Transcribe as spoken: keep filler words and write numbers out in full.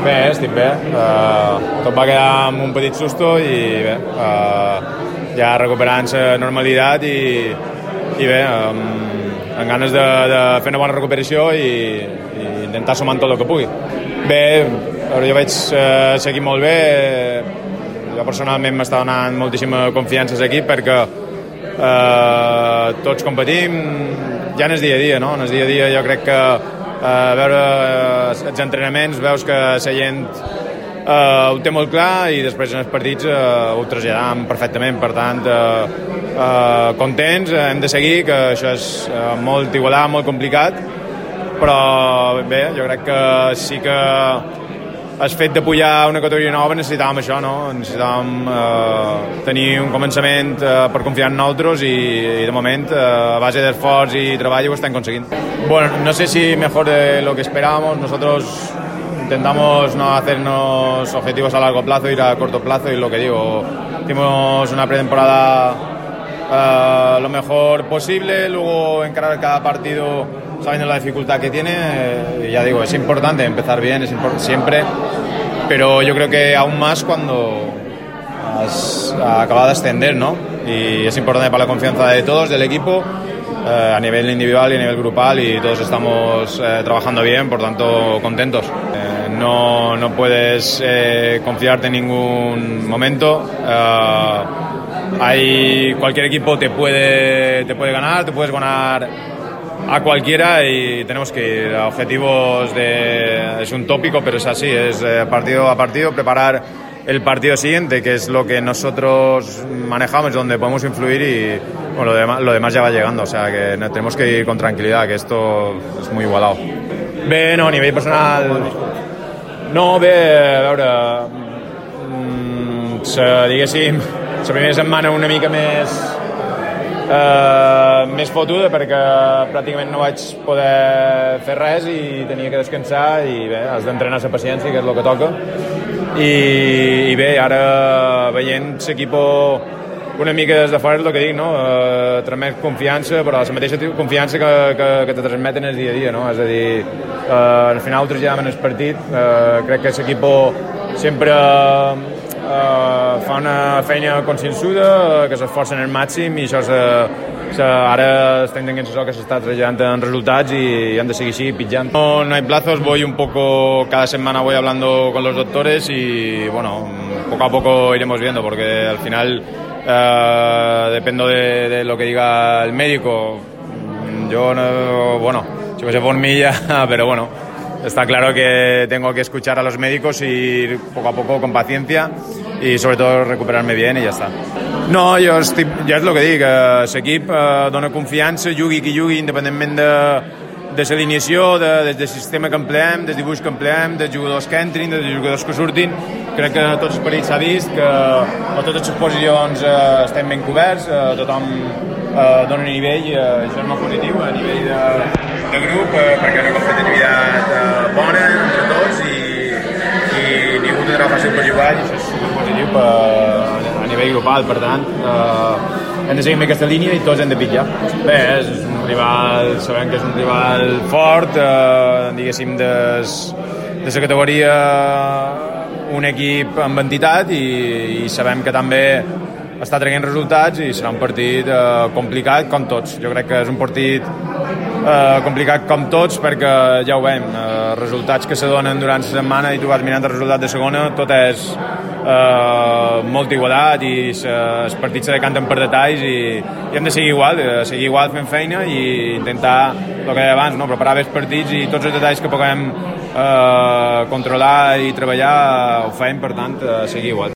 Bé, estic bé. Uh, tot va quedar amb un petit susto i bé, uh, ja recuperant la normalitat i, i bé, um, amb ganes de, de fer una bona recuperació i, i intentar sumar tot el que pugui. Bé, jo vaig uh, seguir molt bé. Jo personalment m'està donant moltíssima confiança a l'equip perquè uh, tots competim ja en el dia a dia, no? En el dia a dia jo crec que Uh, veure uh, els entrenaments veus que la gent uh, ho té molt clar i després en els partits uh, ho traslladam perfectament, per tant uh, uh, contents, uh, hem de seguir, que això és uh, molt igualat, molt complicat, però bé, jo crec que sí que el fet de pujar una categoria nova necessitàvem això, no? Necessitàvem eh, tenir un començament eh, per confiar en nosaltres i, i de moment eh, a base d'esforç i treball ho estem conseguint. Bueno, no sé si mejor de lo que esperábamos. Nosotros intentamos no hacernos objetivos a largo plazo, ir a corto plazo, y lo que digo, hicimos una pretemporada eh, lo mejor posible, luego encarar cada partido sabiendo la dificultad que tiene, eh, ya digo, es importante empezar bien, es importante siempre, pero yo creo que aún más cuando has acabado de ascender, ¿no? Y es importante para la confianza de todos, del equipo, eh, a nivel individual y a nivel grupal, y todos estamos eh, trabajando bien, por tanto contentos. Eh, no, no puedes eh, confiarte en ningún momento. Eh, hay, cualquier equipo te puede, te puede ganar, te puedes ganar a cualquiera y tenemos que ir a objetivos de... Es un tópico, pero es así, es partido a partido, preparar el partido siguiente, que es lo que nosotros manejamos, donde podemos influir, y bueno, lo, demás, lo demás ya va llegando, o sea que tenemos que ir con tranquilidad, que esto es muy igualado. Bé, no, a nivell personal... No, bé, a veure... Mm, se, diguéssim, la primera setmana una mica més... Uh, més fotuda perquè pràcticament no vaig poder fer res i tenia que descansar, i bé, has d'entrenar la paciència, que és el que toca, i, i bé, ara veient l'equip una mica des de fora, és el que dic, no? Uh, transmet confiança, però la mateixa confiança que, que, que te transmeten el dia a dia, no? És a dir, uh, al final ho traslladem en el partit, uh, crec que l'equip sempre Uh, fa una feina consciençuda, uh, que s'esforcen al màxim, i això se, se, ara estem tenint això que s'està traslladant en resultats i, i han de seguir així pitjant. No, no hay plazos, voy un poco, cada semana voy hablando con los doctores y bueno, poco a poco iremos viendo, porque al final uh, dependo de, de lo que diga el médico. Yo no, bueno, si fuese por mí ya, pero bueno, está claro que tengo que escuchar a los médicos y ir poco a poco con paciencia y sobre todo recuperarme bien, y ya está. No, jo, estic, ja és el que dic, eh, l'equip eh, dona confiança, jugui qui jugui, independentment de, de l'alineació, de, des del sistema que empleem, del dibuix que empleem, dels jugadors que entrin, dels jugadors que surtin. Crec que a tots els partits s'ha vist que a totes les posicions eh, estem ben coberts, eh, tothom eh, dona nivell, eh, això és molt positiu a nivell de, de grup, eh, perquè hi ha una competitivitat eh, bona entre tots, i, i ningú tindrà fàcil per jugar, i això és superpositiu per, a nivell global. Per tant, eh, hem de seguir amb aquesta línia i tots hem de pitjar. Bé, és un rival, sabem que és un rival fort, eh, diguéssim, des, de la categoria, un equip amb entitat, i, i sabem que també està traient resultats, i serà un partit eh, complicat com tots. Jo crec que és un partit eh, complicat com tots, perquè ja ho veiem, eh, resultats que se donen durant la setmana, i tu vas mirant el resultat de segona, tot és eh, molt igualat, i els partits se decanten per detalls, i, i hem de seguir igual, eh, seguir igual fent feina i intentar, el que deia abans, no? Preparar bé els partits, i tots els detalls que puguem eh, controlar i treballar ho fem, per tant, eh, seguir igual.